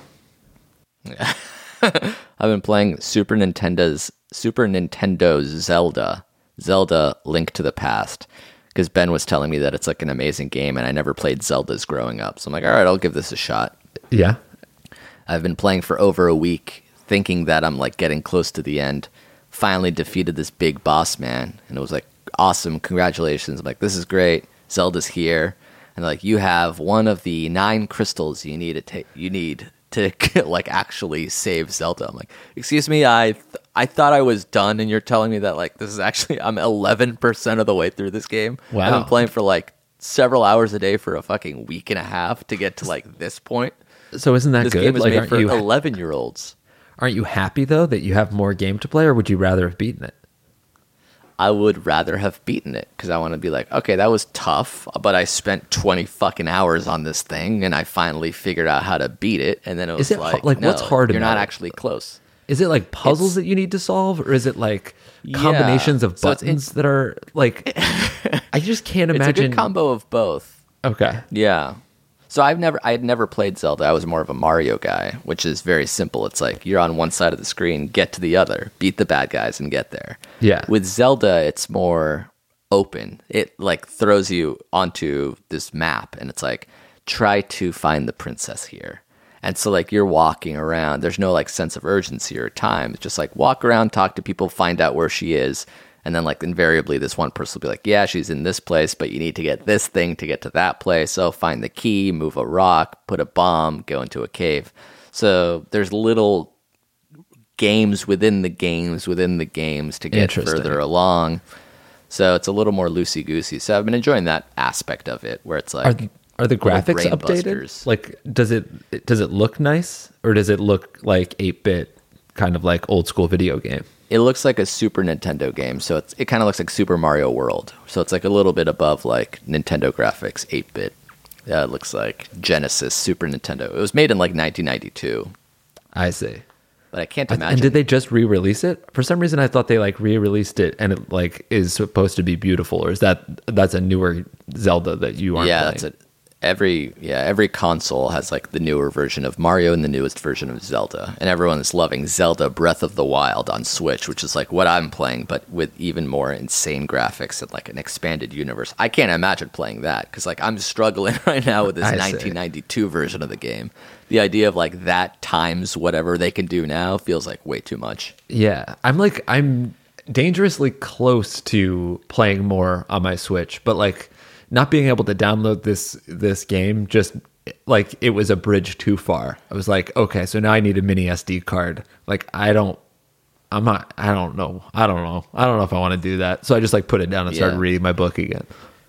I've been playing Super Nintendo's Super Nintendo Zelda, Zelda Link to the Past, because Ben was telling me that it's like an amazing game, and I never played Zeldas growing up. So I'm like, all right, I'll give this a shot. Yeah. I've been playing for over a week, thinking that I'm like getting close to the end. Finally defeated this big boss man, and it was like awesome. Congratulations! I'm like, this is great. Zelda's here, and like, you have one of the nine crystals you need to take. You need to like actually save Zelda. I'm like, excuse me, I th- I thought I was done, and you're telling me that like this is actually I'm eleven percent of the way through this game. Wow. I've been playing for like several hours a day for a fucking week and a half to get to like this point. So isn't that This good? game is Like, made aren't for you eleven year olds. aren't you happy though that you have more game to play, or would you rather have beaten it? I would rather have beaten it because I want to be like, okay, that was tough, but I spent twenty fucking hours on this thing and I finally figured out how to beat it. And then it was Is it like, hu- like, no, what's hard you're about not it? actually close. Is it like puzzles It's- that you need to solve, or is it like Yeah. combinations of So it's- buttons that are like? I just can't It's a imagine. good combo of both. Okay. Yeah. So I've never, I had never played Zelda. I was more of a Mario guy, which is very simple. It's like you're on one side of the screen, get to the other, beat the bad guys, and get there. Yeah. With Zelda, it's more open. It like throws you onto this map, and it's like, try to find the princess here. And so like you're walking around. There's no like sense of urgency or time. It's just like walk around, talk to people, find out where she is. And then, like, invariably, this one person will be like, yeah, she's in this place, but you need to get this thing to get to that place. So find the key, move a rock, put a bomb, go into a cave. So there's little games within the games within the games to get Interesting. further along. So it's a little more loosey-goosey. So I've been enjoying that aspect of it, where it's Are like... are the little graphics brain updated? busters. Like, does it does it look nice, or does it look like eight bit, kind of like old school video game? It looks like a Super Nintendo game, so it's, it kind of looks like Super Mario World. So it's like a little bit above like Nintendo graphics, eight bit. Yeah, it looks like Genesis, Super Nintendo. It was made in like nineteen ninety-two, I see. but I can't I- imagine. And did they just re-release it? For some reason, I thought they like re-released it, and it like is supposed to be beautiful. Or is that that's a newer Zelda that you aren't Yeah, playing? that's it. Every yeah, every console has like the newer version of Mario and the newest version of Zelda, and everyone is loving Zelda Breath of the Wild on Switch, which is like what I'm playing, but with even more insane graphics and like an expanded universe. I can't imagine playing that because like I'm struggling right now with this I see. nineteen ninety-two version of the game. The idea of like that times whatever they can do now feels like way too much. Yeah, I'm like I'm dangerously close to playing more on my Switch, but like not being able to download this this game just like it was a bridge too far. I was like, okay, so now I need a mini S D card. Like I don't I'm not I don't know. I don't know. I don't know if I want to do that. So I just like put it down and started Yeah. reading my book again.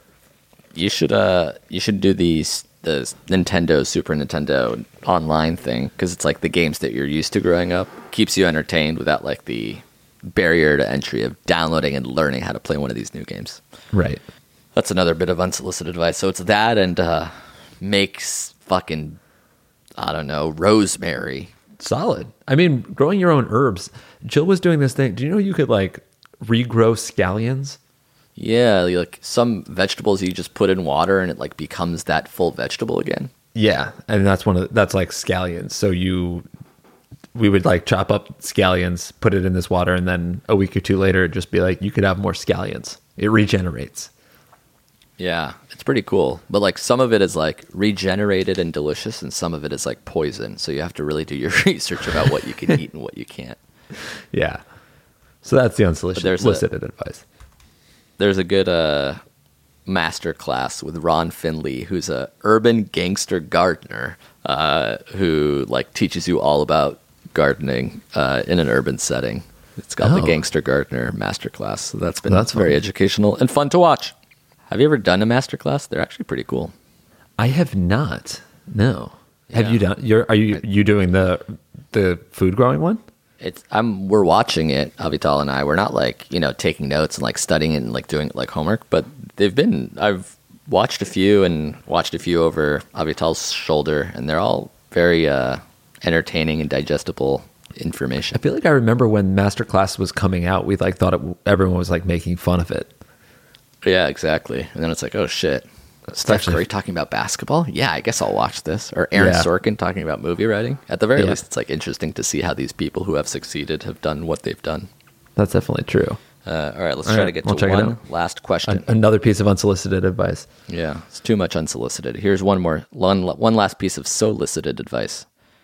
You should uh you should do these the Nintendo Super Nintendo online thing because it's like the games that you're used to growing up, keeps you entertained without like the barrier to entry of downloading and learning how to play one of these new games. Right. That's another bit of unsolicited advice. So it's that and uh makes fucking I don't know, rosemary. Solid. I mean, growing your own herbs. Jill was doing this thing. Do you know you could like regrow scallions? Yeah, like some vegetables you just put in water and it like becomes that full vegetable again. Yeah, and that's one of the, that's like scallions. So you, we would like chop up scallions, put it in this water, and then a week or two later, it'd just be like you could have more scallions. It regenerates. Yeah, it's pretty cool. But like some of it is like regenerated and delicious, and some of it is like poison. So you have to really do your research about what you can eat and what you can't. Yeah. So that's the there's unsolicited a- advice. There's a good uh, master class with Ron Finley, who's a urban gangster gardener uh, who like teaches you all about gardening uh, in an urban setting. It's called Oh. the Gangster Gardener Masterclass. So that's been That's very fun. educational and fun to watch. Have you ever done a masterclass? They're actually pretty cool. I have not. No. Have Yeah. you done? You're are you you doing the the food growing one? It's I'm we're watching it, Avital and I. We're not like, you know, taking notes and like studying and like doing it like homework, but they've been I've watched a few and watched a few over Avital's shoulder, and they're all very uh, entertaining and digestible information. I feel like I remember when Masterclass was coming out, we like thought it, everyone was like making fun of it. Yeah, exactly. And then it's like, oh shit. Steph actually- Curry talking about basketball? Yeah, I guess I'll watch this. Or Aaron Yeah. Sorkin talking about movie writing. At the very Yeah. least, it's like interesting to see how these people who have succeeded have done what they've done. That's definitely true. Uh, all right, let's All try right, to get we'll to check it one out. last question. An- another piece of unsolicited advice. Yeah, it's too much unsolicited. Here's one more, one, one last piece of solicited advice.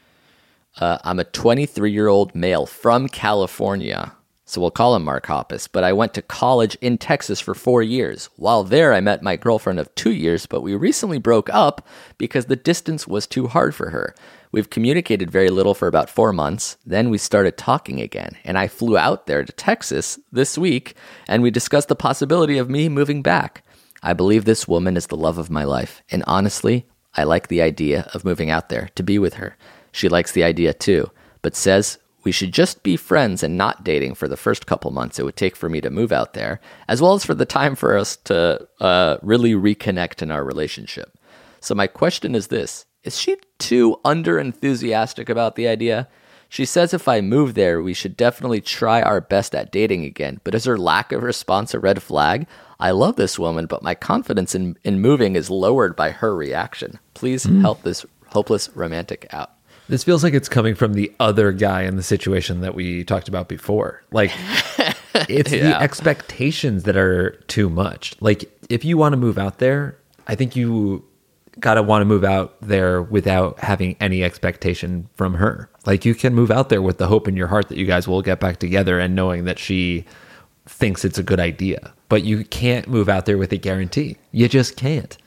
Uh, I'm a twenty-three-year-old male from California, so we'll call him Mark Hoppus, but I went to college in Texas for four years. While there, I met my girlfriend of two years, but we recently broke up because the distance was too hard for her. We've communicated very little for about four months. Then we started talking again, and I flew out there to Texas this week, and we discussed the possibility of me moving back. I believe this woman is the love of my life, and honestly, I like the idea of moving out there to be with her. She likes the idea too, but says we should just be friends and not dating for the first couple months it would take for me to move out there, as well as for the time for us to uh, really reconnect in our relationship. So my question is this: is she too under-enthusiastic about the idea? She says if I move there, we should definitely try our best at dating again, but is her lack of response a red flag? I love this woman, but my confidence in, in moving is lowered by her reaction. Please help this hopeless romantic out. This feels like it's coming from the other guy in the situation that we talked about before. Like, it's the Yeah. expectations that are too much. Like, if you want to move out there, I think you got to want to move out there without having any expectation from her. Like, you can move out there with the hope in your heart that you guys will get back together and knowing that she thinks it's a good idea. But you can't move out there with a guarantee. You just can't.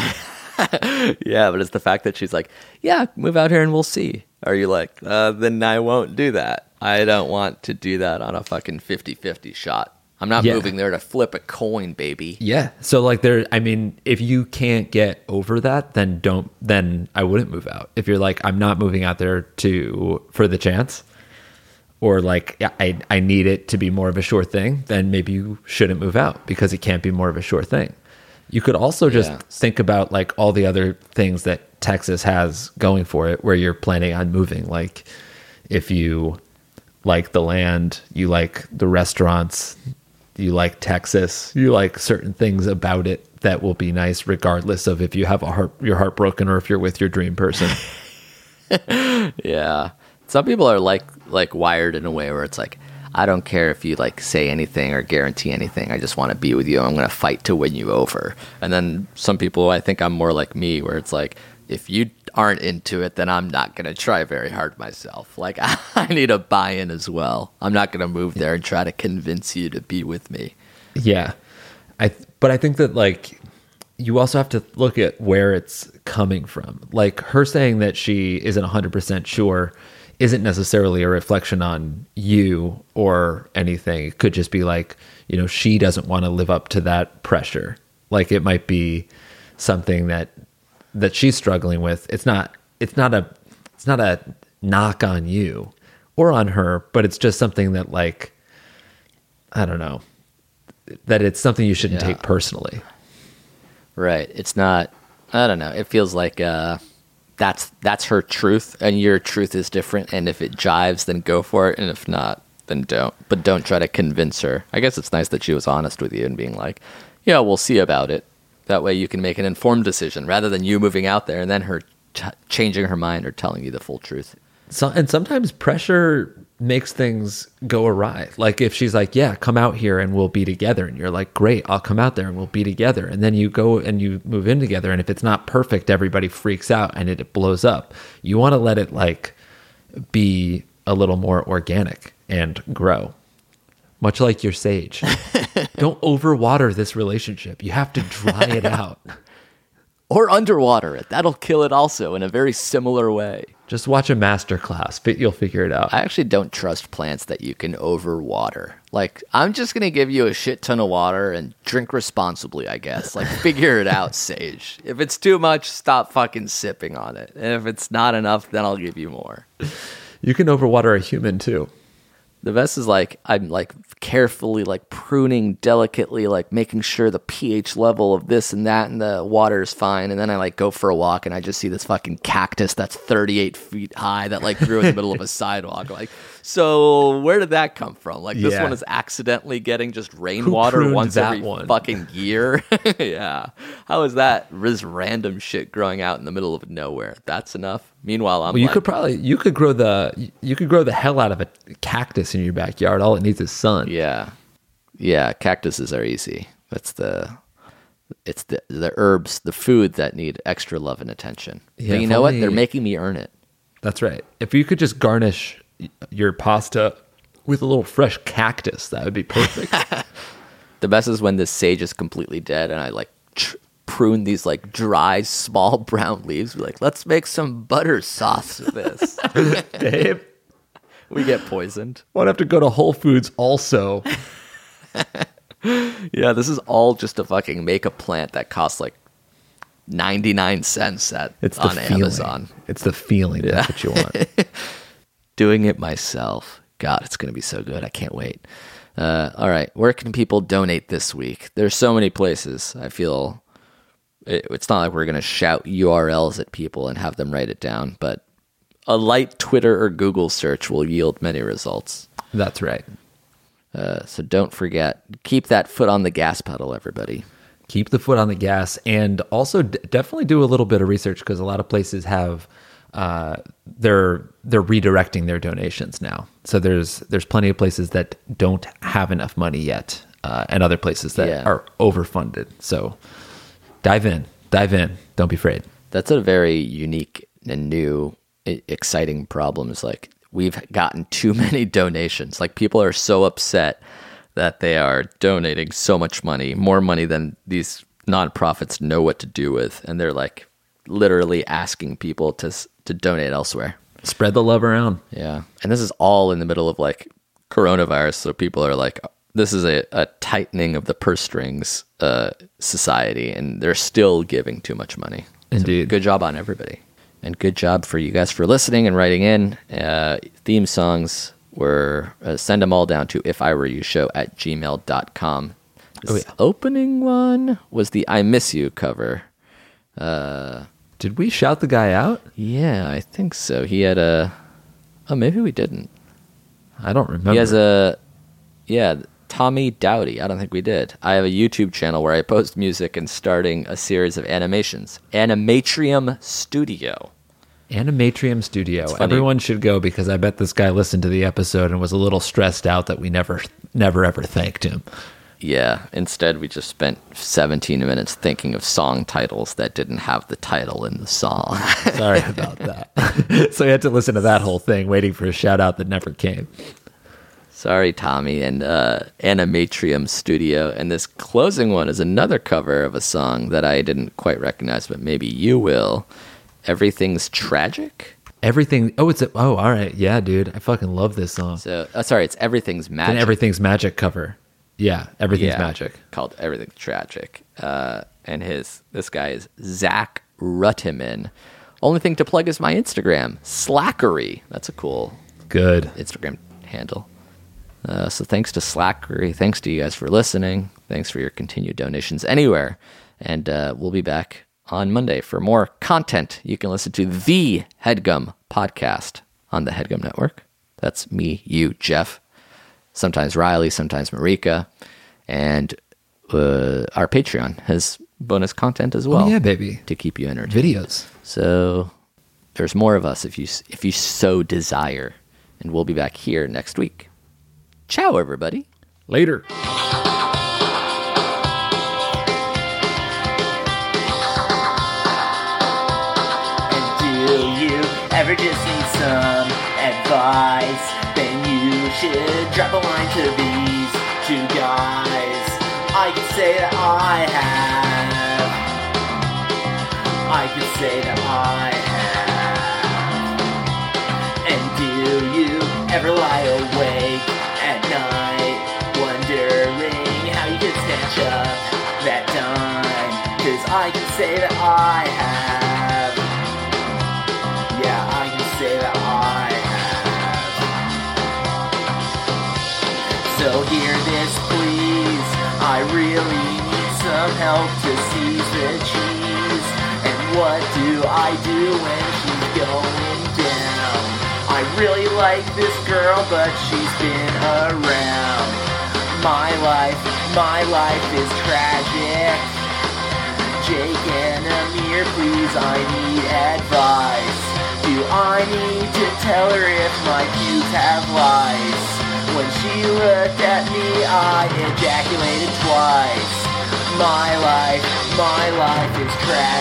Yeah, but it's the fact that she's like, yeah, move out here and we'll see. Are you like, uh, then I won't do that. I don't want to do that on a fucking fifty-fifty shot. I'm not Yeah. moving there to flip a coin, baby. Yeah. So like there, I mean, if you can't get over that, then don't, then I wouldn't move out. If you're like, I'm not moving out there to, for the chance, or like, yeah, I, I need it to be more of a sure thing, then maybe you shouldn't move out because it can't be more of a sure thing. You could also just Yeah. think about like all the other things that Texas has going for it where you're planning on moving. Like if you like the land, you like the restaurants, you like Texas, you like certain things about it that will be nice regardless of if you have a heart, your heart broken or if you're with your dream person. Yeah. Some people are like like wired in a way where it's like, I don't care if you like say anything or guarantee anything. I just want to be with you. I'm going to fight to win you over. And then some people, I think I'm more like me, where it's like, if you aren't into it, then I'm not going to try very hard myself. Like, I need a buy-in as well. I'm not going to move there and try to convince you to be with me. Yeah. I but I think that like you also have to look at where it's coming from. Like her saying that she isn't one hundred percent sure isn't necessarily a reflection on you or anything. It could just be like, you know, she doesn't want to live up to that pressure. Like it might be something that that she's struggling with. It's not it's not a it's not a knock on you or on her, but it's just something that like I don't know, that it's something you shouldn't Yeah. take personally. Right. It's not, I don't know. It feels like uh, that's that's her truth, and your truth is different. And if it jives, then go for it. And if not, then don't. But don't try to convince her. I guess it's nice that she was honest with you and being like, yeah, we'll see about it. That way you can make an informed decision rather than you moving out there and then her ch- changing her mind or telling you the full truth. So, and sometimes pressure makes things go awry. Like if she's like, yeah, come out here and we'll be together. And you're like, great, I'll come out there and we'll be together. And then you go and you move in together. And if it's not perfect, everybody freaks out and it, it blows up. You want to let it like be a little more organic and grow. Much like your sage. Don't overwater this relationship. You have to dry it out. Or underwater it. That'll kill it also in a very similar way. Just watch a master class. You'll figure it out. I actually don't trust plants that you can overwater. Like, I'm just going to give you a shit ton of water and drink responsibly, I guess. Like, figure it out, Sage. If it's too much, stop fucking sipping on it. And if it's not enough, then I'll give you more. You can overwater a human, too. The best is like, I'm like carefully like pruning delicately, like making sure the pH level of this and that and the water is fine. And then I like go for a walk and I just see this fucking cactus that's thirty-eight feet high that like grew in the middle of a sidewalk. Like, so where did that come from? Like this Yeah. one is accidentally getting just rainwater pruned once that every one? fucking year. Yeah. How is that this random shit growing out in the middle of nowhere? That's enough. Meanwhile, I'm Well, you like, could probably you could grow the you could grow the hell out of a cactus in your backyard. All it needs is sun. yeah, yeah. Cactuses are easy. That's the, it's the the herbs, the food that need extra love and attention. Yeah, but you if know what? only- They're making me earn it. That's right. If you could just garnish your pasta with a little fresh cactus, that would be perfect. The best is when this sage is completely dead, and I like tr- prune these like dry, small brown leaves. We're like, let's make some butter sauce with this. Babe, We get poisoned. won't have to go to Whole Foods also. Yeah, this is all just to fucking make a plant that costs like ninety-nine cents at It's the on feeling. Amazon. It's the feeling. That's what you want. Doing it myself. God, it's going to be so good. I can't wait. Uh, all right. Where can people donate this week? There's so many places. I feel it, it's not like we're going to shout U R Ls at people and have them write it down, but a light Twitter or Google search will yield many results. That's right. Uh, so don't forget, keep that foot on the gas pedal, everybody. Keep the foot on the gas, and also d- definitely do a little bit of research, because a lot of places have uh, they're they're redirecting their donations now. So there's there's plenty of places that don't have enough money yet, uh, and other places that Yeah. are overfunded. So dive in, dive in. Don't be afraid. That's a very unique and new, e- exciting problem. Is like we've gotten too many donations. Like people are so upset that they are donating so much money, more money than these nonprofits know what to do with, and they're like literally asking people to s- to donate elsewhere. Spread the love around. Yeah, and this is all in the middle of like coronavirus, so people are like, this is a, a tightening of the purse strings uh, society, and they're still giving too much money. So Indeed. good job on everybody. And good job for you guys for listening and writing in. Uh, theme songs were, uh, send them all down to if I were you show at gmail dot com. This Oh, yeah. opening one was the I Miss You cover. Did we shout the guy out? Yeah, I think so. He had a, oh, maybe we didn't. I don't remember. He has a, yeah, Tommy Dowdy. I don't think we did. I have a YouTube channel where I post music and starting a series of animations. Animatrium Studio. Animatrium Studio. funny. Everyone should go, because I bet this guy listened to the episode and was a little stressed out that we never, never ever thanked him. Yeah, instead we just spent seventeen minutes thinking of song titles that didn't have the title in the song. Sorry about that. So you had to listen to that whole thing, waiting for a shout out that never came. Sorry, Tommy. And uh, Animatrium Studio. And this closing one is another cover of a song that I didn't quite recognize, but maybe you will. Everything's Tragic? Everything. Oh, it's a. Oh, all right. Yeah, dude. I fucking love this song. So, uh, sorry, it's Everything's Magic. And Everything's Magic cover. Yeah, Everything's Yeah, Magic. Called Everything's Tragic. Uh, and his this guy is Zach Ruttiman. Only thing to plug is my Instagram, Slackery. That's a cool Good. Instagram handle. Uh, so thanks to Slackery. Thanks to you guys for listening. Thanks for your continued donations anywhere. And uh, we'll be back on Monday for more content. You can listen to the HeadGum podcast on the HeadGum Network. That's me, you, Jeff, sometimes Riley, sometimes Marika. And uh, our Patreon has bonus content as well. Oh, yeah, baby. To keep you entertained. Videos. So there's more of us if you if you so desire. And we'll be back here next week. Ciao, everybody. Later. Do you ever just need some advice? Then you should drop a line to these two guys. I can say that I have. I can say that I have. And do you ever lie awake at night, wondering how you could snatch up that dime? 'Cause I can say that I have. Yeah, I can say that I have. So hear this, please. I really need some help to seize the cheese. And what do I do when she's going down? I really like this girl, but she's been around. My life, my life is tragic. Jake and Amir, please, I need advice. Do I need to tell her if my pubes have lice? When she looked at me, I ejaculated twice. My life, my life is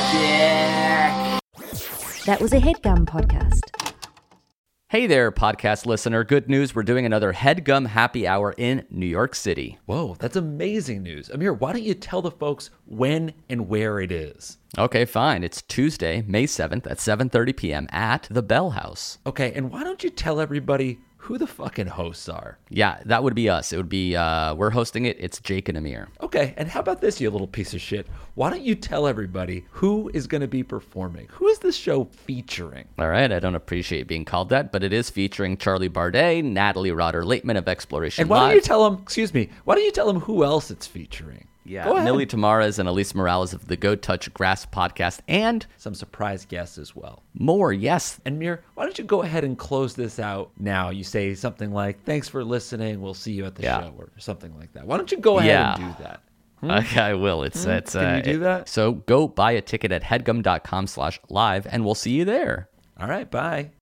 tragic. That was a HeadGum podcast. Hey there, podcast listener. Good news. We're doing another HeadGum Happy Hour in New York City. Whoa, that's amazing news. Amir, why don't you tell the folks when and where it is? Okay, fine. It's Tuesday, May seventh at seven thirty p.m. at the Bell House. Okay, and why don't you tell everybody who the fucking hosts are? Yeah, that would be us. It would be, uh, we're hosting it. It's Jake and Amir. Okay, and how about this, you little piece of shit? Why don't you tell everybody who is going to be performing? Who is this show featuring? All right, I don't appreciate being called that, but it is featuring Charlie Bardet, Natalie Rotter-Laitman of Exploration And why Live. don't you tell them, excuse me, why don't you tell them who else it's featuring? Yeah, Go ahead. Millie Tamaras and Elise Morales of the Go Touch Grass podcast, and Some surprise guests as well. more, yes. And Mir, why don't you go ahead and close this out now? You say something like, thanks for listening, we'll see you at the Yeah. show, or something like that. Why don't you go ahead Yeah. and do that? Okay, I will. It's, it's, Can you uh, do that? So go buy a ticket at headgum.com slash live, and we'll see you there. All right, bye.